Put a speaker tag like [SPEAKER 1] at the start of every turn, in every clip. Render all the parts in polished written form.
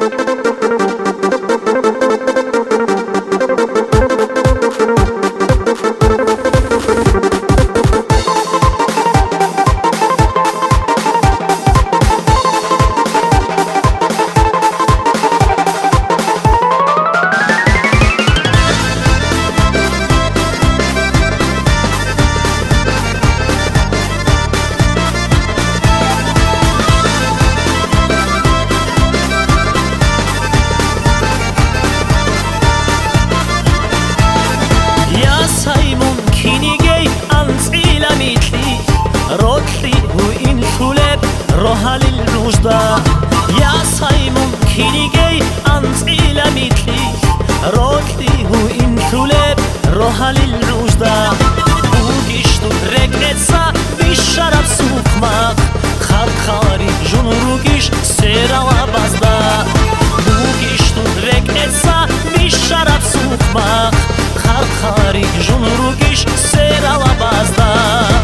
[SPEAKER 1] روحل الوجدة يا صايمون كينيجي أنزيل ميتلي روحي هو إنثولب روحل الوجدة وجشتو رجعتسا بالشرب سوقماق خارخاري جنروجيش سيرا وبازدا وجشتو رجعتسا بالشرب سوقماق خارخاري جنروجيش سيرا وبازدا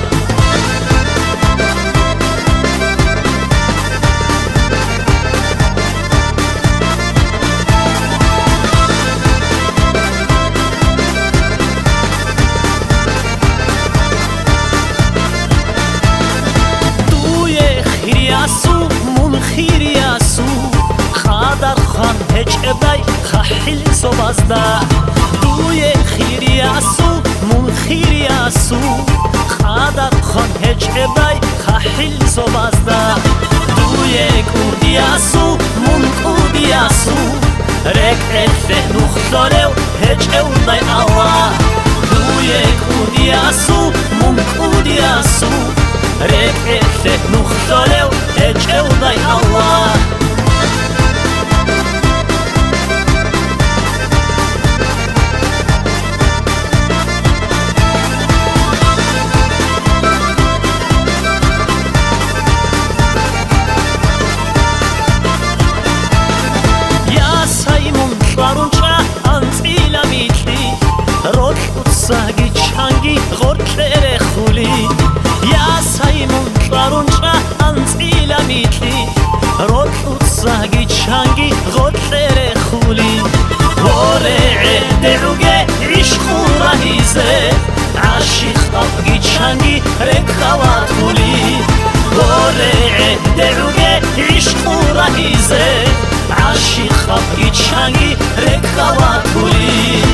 [SPEAKER 1] هجبای خیلی سوازدا دوی خیریاسو من خیریاسو خادر خان هجبای خیلی سوازدا دوی کودیاسو من کودیاسو رکعت نخدارو هجبای الله دوی کودیاسو من کودیاسو رکعت نخدارو هجبای الله ساگی چنگی غرقه خولی یا سایمون بارونچا انزیل میتلی روک ساگی چنگی غرقه خولی ورع دروگه عشق رهیزه عاشق آبگی چنگی رکوات خولی ورع دروگه عشق رهیزه عاشق آبگی چنگی رکوات خولی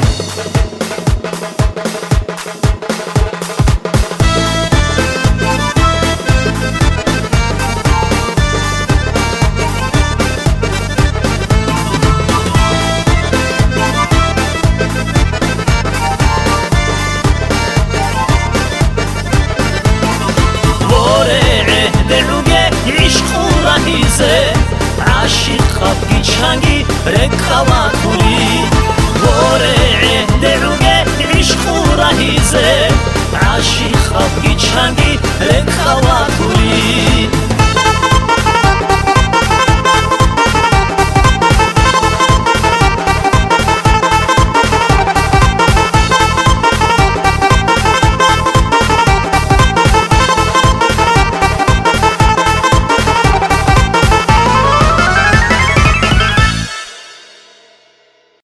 [SPEAKER 1] عاشق خبگی چنگی رکوات خولی ورع دروگه عشق رهیزه عاشق خبگی چنگی رکوات خولی